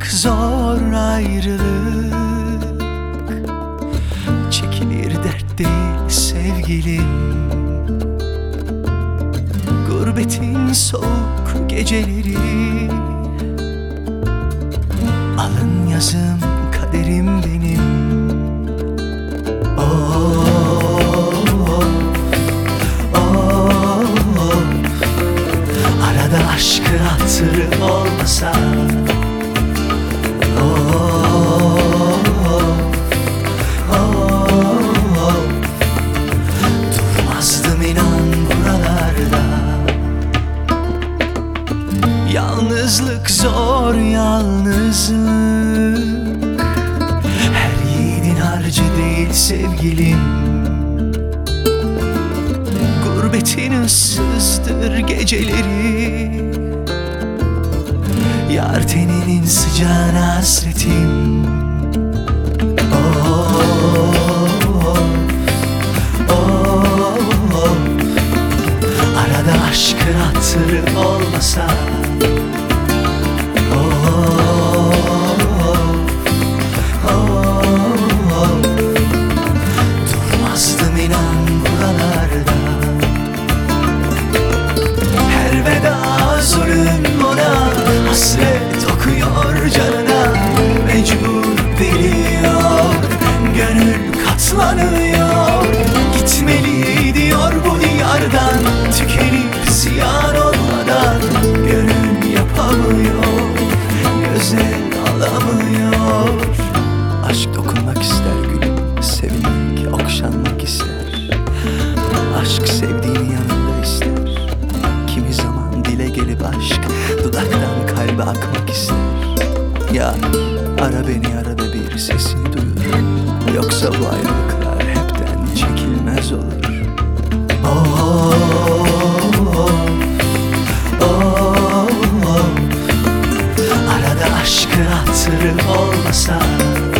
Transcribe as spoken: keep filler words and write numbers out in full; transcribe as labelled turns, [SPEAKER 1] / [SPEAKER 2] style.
[SPEAKER 1] zor ayrılık, çekilir dert değil sevgilim. Gurbetin soğuk geceleri, alın yazım kaderim benim. Oh, oh, oh, oh. Arada aşkın hatırı olmasa, oh, oh, oh, durmazdım inan buralarda. Yalnızlık zor yalnızlık, her yiğidin harcı değil sevgilim. Gurbetin ıssızdır geceleri, yar teninin sıcağına hasretim. Oh, oh, oh, oh. Arada aşkın hatırı olmasa, oh, oh, oh. Durmazdım inan buralarda. Her veda zulüm ona, hasret okuyor canına. Mecbur biliyor, gönül katlanıyor. Gitmeli diyor bu diyardan, tükenip ziyan olmadan. Gönül yapamıyor, göze alamıyor. Aşk dokunmak ister gülüm, sevilmek, okşanmak ister. Aşk sevdiğini yanında ister. Kimi zaman dile gelip aşk dudaktan kalbe akmak ister. Ya ara beni arada bir sesini duyur, yoksa bu ayrılıklar hepten çekilmez olur. Oh, oh, oh, oh. Arada aşkın hatırı olmasa,